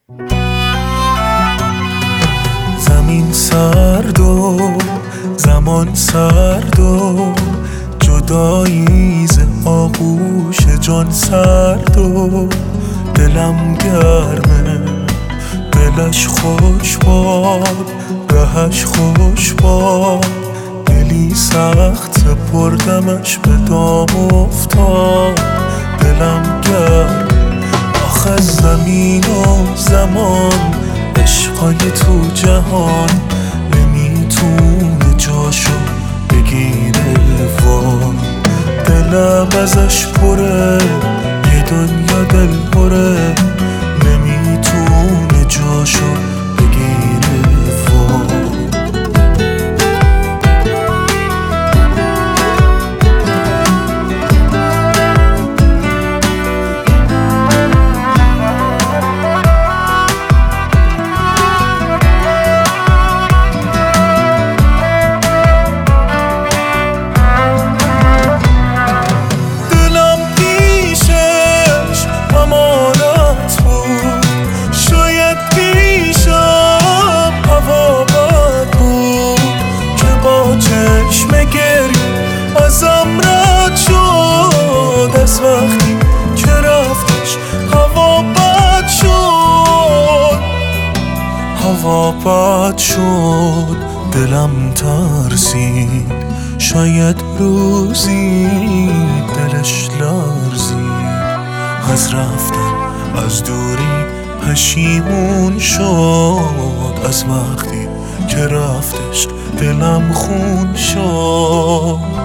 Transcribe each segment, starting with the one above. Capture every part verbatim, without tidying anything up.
زمین سرد و زمان سرد و جدایی ز آغوش جان سرد و دلم گرمه دلش خوش باد رهش خوش باد دلی سخت سپردمش به دام افتاد دلم گرم آخه زمین و زمان عشقای تو جهان نمیتونه جاشو بگیره وای دلم ازش پره یه دنیا دل پره نمیتونه جاشو بگیره وای ازم رد شد از وقتی که رفتش هوا بد شد هوا بد شد دلم ترسید شاید روزی دلش لرزید از رفتن از دوری پشیمون شد از وقتی که رفتش دلم خون شد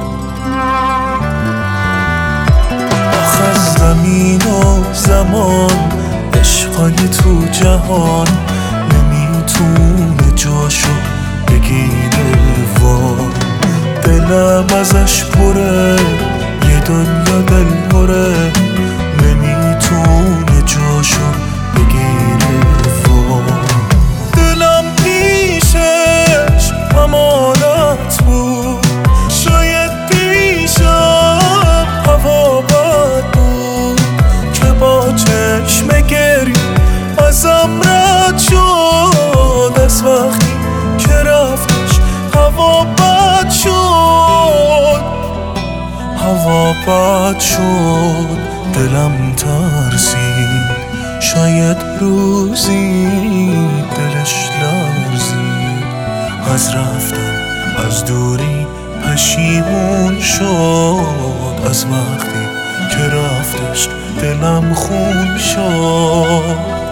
آخه زمین و زمان عشقای تو جهان نمیتونه جاشو بگیره وای دلم ازش پره یه دنیا دل پره نمیتونه جاشو بگیره وای دلم پیشش امانت بود شاید پیشم هوا بد بود که با چشم گری ازم رد شد از وقتی که رفتش هوا بد شد هوا بد شد دلم ترسید شاید روزی دلش لرزید از رفتن از دوری پشیمون شد از وقتی که رفتش دلم خون شد